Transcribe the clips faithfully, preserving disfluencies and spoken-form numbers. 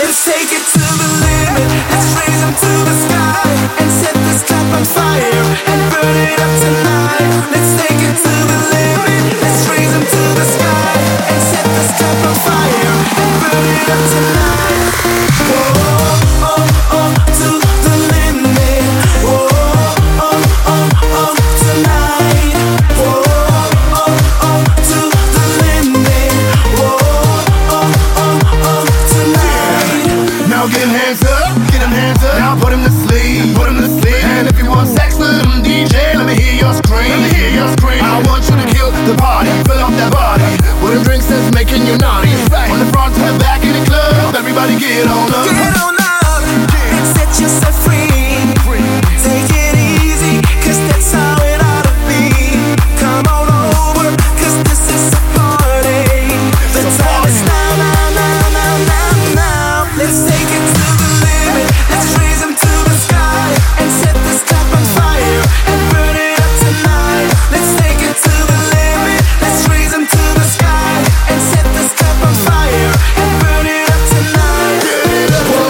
Let's take it to the limit. Let's raise them to the sky and set this club on fire and burn it up tonight. Let's take it to the limit. Let's raise them to the sky and set this club on fire and burn it up tonight. Whoa, oh, oh, to the limit. Whoa, oh, oh, oh, tonight. Whoa, oh, oh, to the limit. Whoa, oh, oh, oh, tonight. Now get them hands up, get them hands up. Now put them to sleep, put them to sleep. And if you want sex with them, D J, let me hear your scream, let me hear your scream. I want you to kill the party, fill up that body with them drinks that's making you naughty. Right. On the front to the back in the club, everybody get on up. Get on up and set yourself free. Take it easy, cause that's how it ought to be. Come on over, cause this is a party. The time is now, now, now, now, now, now. Let's take it to the limit. Let's raise them to the sky and set this club on fire and burn it up tonight. Let's take it to the limit. Let's raise them to the sky and set this club on fire and burn it up tonight. Whoa,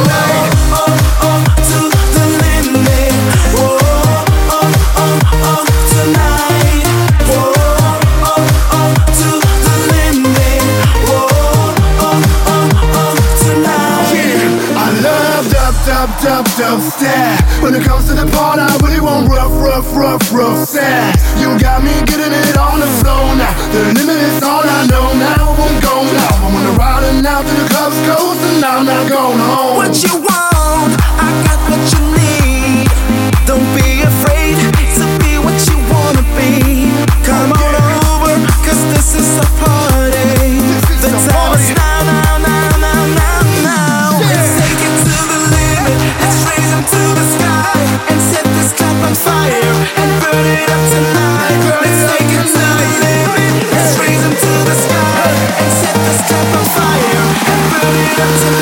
oh, oh, to the limit. Whoa, oh, oh, oh, tonight. Whoa, oh, oh, to the limit. Whoa, oh, oh, oh, tonight. Yeah, I love dub, dub, dub, dub style. When it comes to the part, I really want rough, rough, rough, rough style. You got me getting it on the floor now. The limit is all I know now. I won't go now. I wanna ride it out to the club's closed and I'm not going home. What you want, I got what you need. Don't be afraid to be what you wanna be. Come on over, cause this is a party. The time is now, now, now, now, now, now. Let's take it to the limit. Let's raise them to the sky and set this club on fire and burn it up tonight. Let's take it to the limit. Let's raise them to the sky and set this club on fire and burn it up tonight.